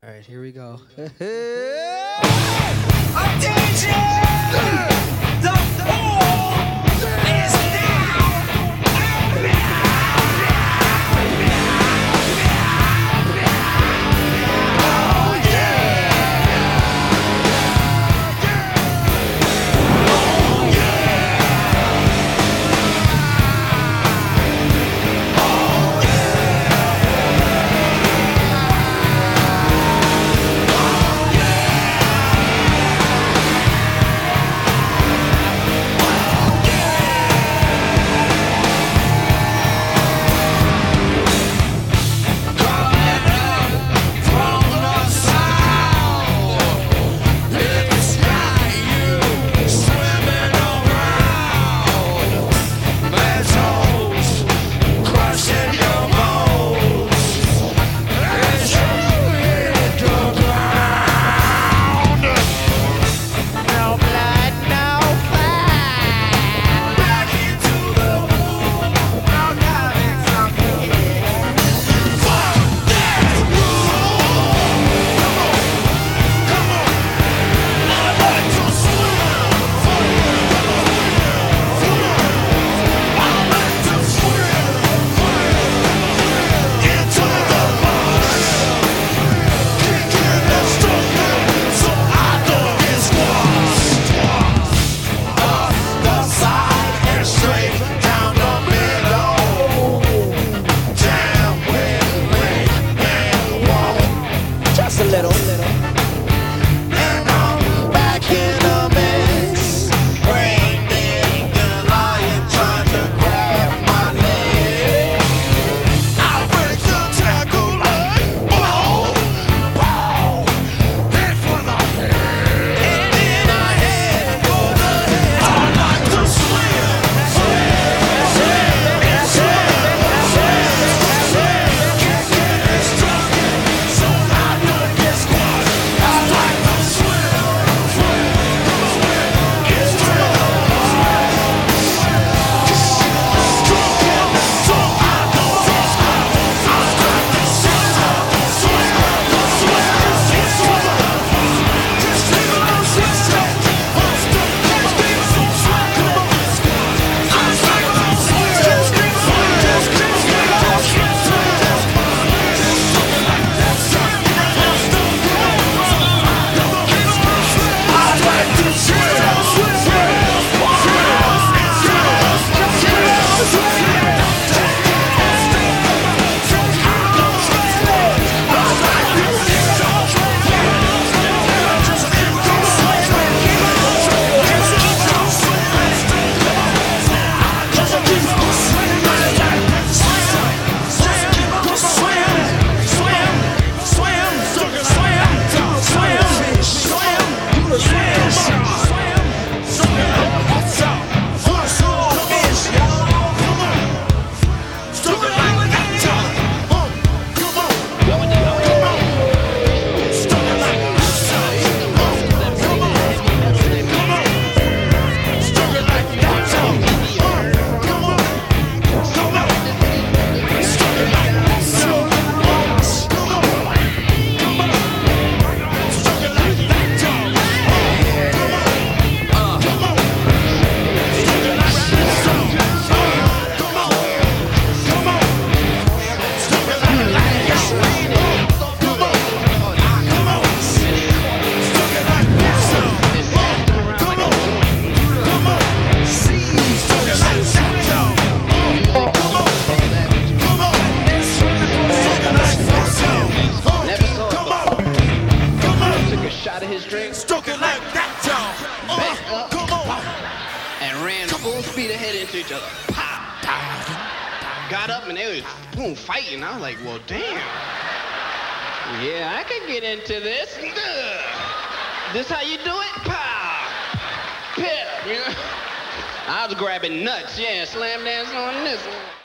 All right, here we go. Attention! The pool is and ran full speed ahead into each other. Pop, got up and they was boom fighting. I was like, well, damn. Yeah, I could get into this. This how you do it? Pow, pip. You know? I was grabbing nuts. Yeah, slam dance on this one.